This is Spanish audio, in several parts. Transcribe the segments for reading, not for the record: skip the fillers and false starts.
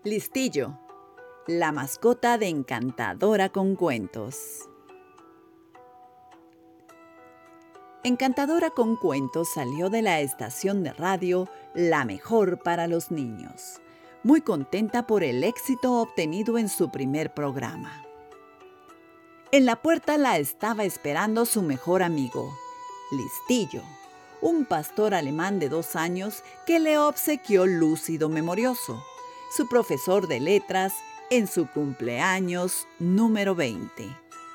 Listillo, la mascota de Encantadora con Cuentos. Encantadora con Cuentos salió de la estación de radio La Mejor para los Niños, muy contenta por el éxito obtenido en su primer programa. En la puerta la estaba esperando su mejor amigo, Listillo, un pastor alemán de 2 años que le obsequió Lúcido Memorioso, su profesor de letras, en su cumpleaños número 20.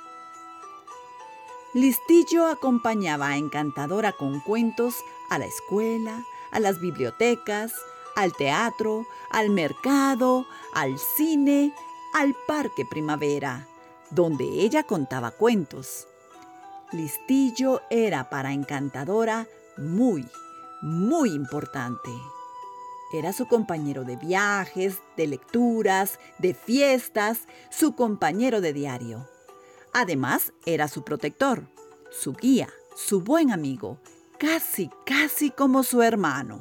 Listillo acompañaba a Encantadora con Cuentos a la escuela, a las bibliotecas, al teatro, al mercado, al cine, al Parque Primavera, donde ella contaba cuentos. Listillo era para Encantadora muy importante. Era su compañero de viajes, de lecturas, de fiestas, su compañero de diario. Además, era su protector, su guía, su buen amigo, casi como su hermano.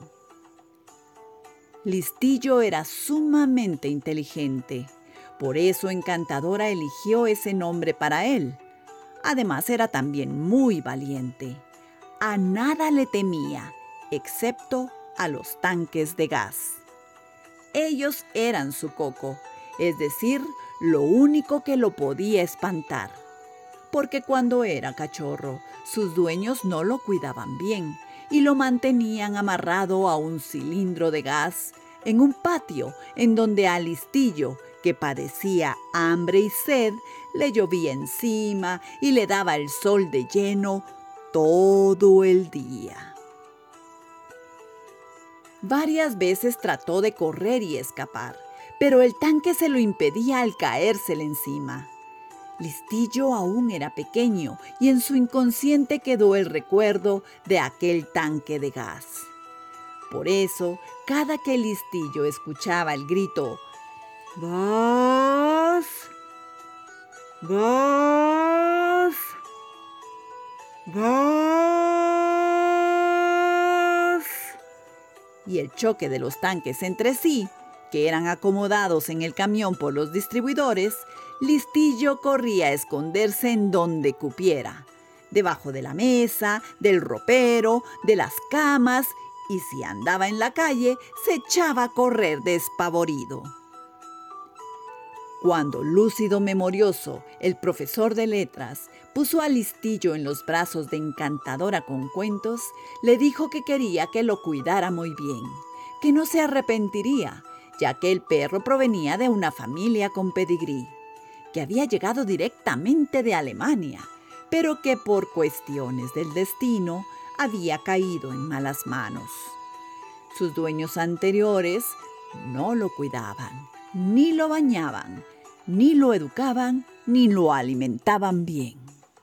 Listillo era sumamente inteligente, por eso Encantadora eligió ese nombre para él. Además, era también muy valiente. A nada le temía, excepto a los tanques de gas. Ellos eran su coco, es decir, lo único que lo podía espantar. Porque cuando era cachorro, sus dueños no lo cuidaban bien y lo mantenían amarrado a un cilindro de gas en un patio en donde a Listillo, que padecía hambre y sed, le llovía encima y le daba el sol de lleno todo el día. Varias veces trató de correr y escapar, pero el tanque se lo impedía al caérsele encima. Listillo aún era pequeño y en su inconsciente quedó el recuerdo de aquel tanque de gas. Por eso, cada que Listillo escuchaba el grito «¡Gas! ¡Gas! ¡Gas!» y el choque de los tanques entre sí, que eran acomodados en el camión por los distribuidores, Listillo corría a esconderse en donde cupiera, debajo de la mesa, del ropero, de las camas, y si andaba en la calle, se echaba a correr despavorido. Cuando Lúcido Memorioso, el profesor de letras, puso a Listillo en los brazos de Encantadora con Cuentos, le dijo que quería que lo cuidara muy bien, que no se arrepentiría, ya que el perro provenía de una familia con pedigrí, que había llegado directamente de Alemania, pero que por cuestiones del destino había caído en malas manos. Sus dueños anteriores no lo cuidaban, ni lo bañaban, ni lo educaban, ni lo alimentaban bien.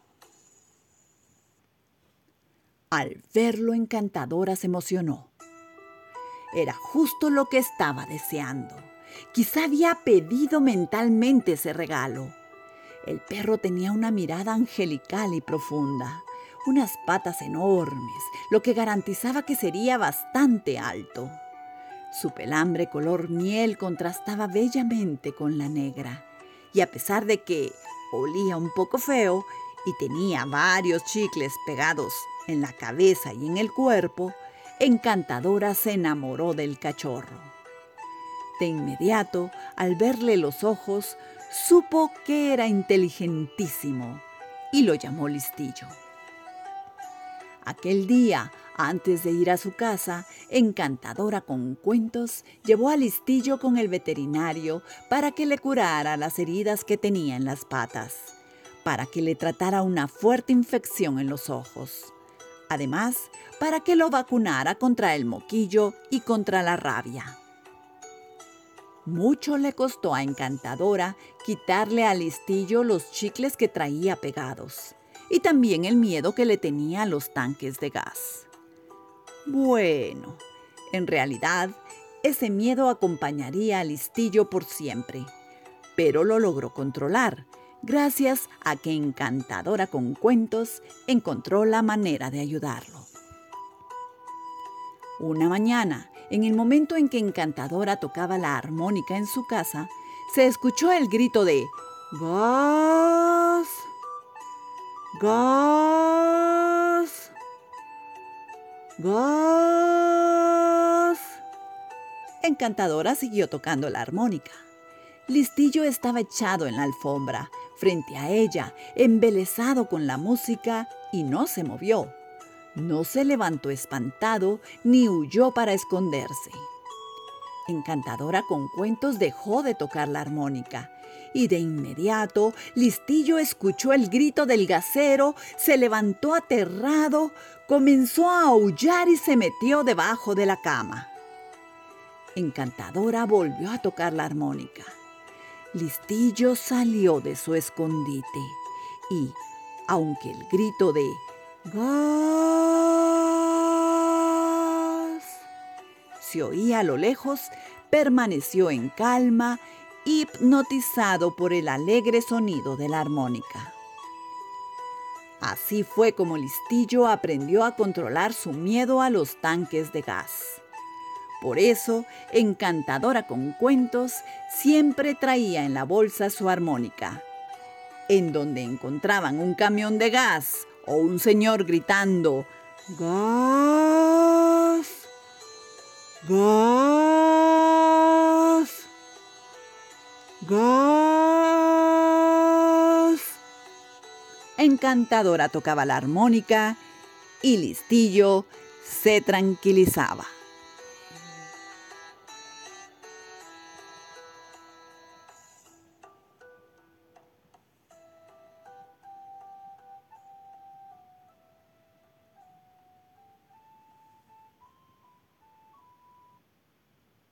Al verlo, Encantadora se emocionó. Era justo lo que estaba deseando. Quizá había pedido mentalmente ese regalo. El perro tenía una mirada angelical y profunda, unas patas enormes, lo que garantizaba que sería bastante alto. Su pelambre color miel contrastaba bellamente con la negra, y a pesar de que olía un poco feo y tenía varios chicles pegados en la cabeza y en el cuerpo, Encantadora se enamoró del cachorro. De inmediato, al verle los ojos, supo que era inteligentísimo y lo llamó Listillo. Aquel día, antes de ir a su casa, Encantadora con Cuentos llevó a Listillo con el veterinario para que le curara las heridas que tenía en las patas, para que le tratara una fuerte infección en los ojos. Además, para que lo vacunara contra el moquillo y contra la rabia. Mucho le costó a Encantadora quitarle a Listillo los chicles que traía pegados y también el miedo que le tenía a los tanques de gas. Bueno, en realidad, ese miedo acompañaría a Listillo por siempre, pero lo logró controlar, gracias a que Encantadora con Cuentos encontró la manera de ayudarlo. Una mañana, En el momento en que Encantadora tocaba la armónica en su casa, se escuchó el grito de ¡gas! ¡Gas! ¡Gas! Encantadora siguió tocando la armónica. Listillo estaba echado en la alfombra, frente a ella, embelesado con la música, y no se movió. No se levantó espantado ni huyó para esconderse. Encantadora con cuentos dejó de tocar la armónica y de inmediato Listillo escuchó el grito del gasero, se levantó aterrado, comenzó a aullar y se metió debajo de la cama. Encantadora volvió a tocar la armónica. Listillo salió de su escondite y, aunque el grito de ¡gas! se oía a lo lejos, permaneció en calma, hipnotizado por el alegre sonido de la armónica. Así fue como Listillo aprendió a controlar su miedo a los tanques de gas. Por eso, Encantadora con cuentos siempre traía en la bolsa su armónica. En donde encontraban un camión de gas o un señor gritando ¡gas! ¡Gas! ¡Gas! Encantadora tocaba la armónica y Listillo se tranquilizaba.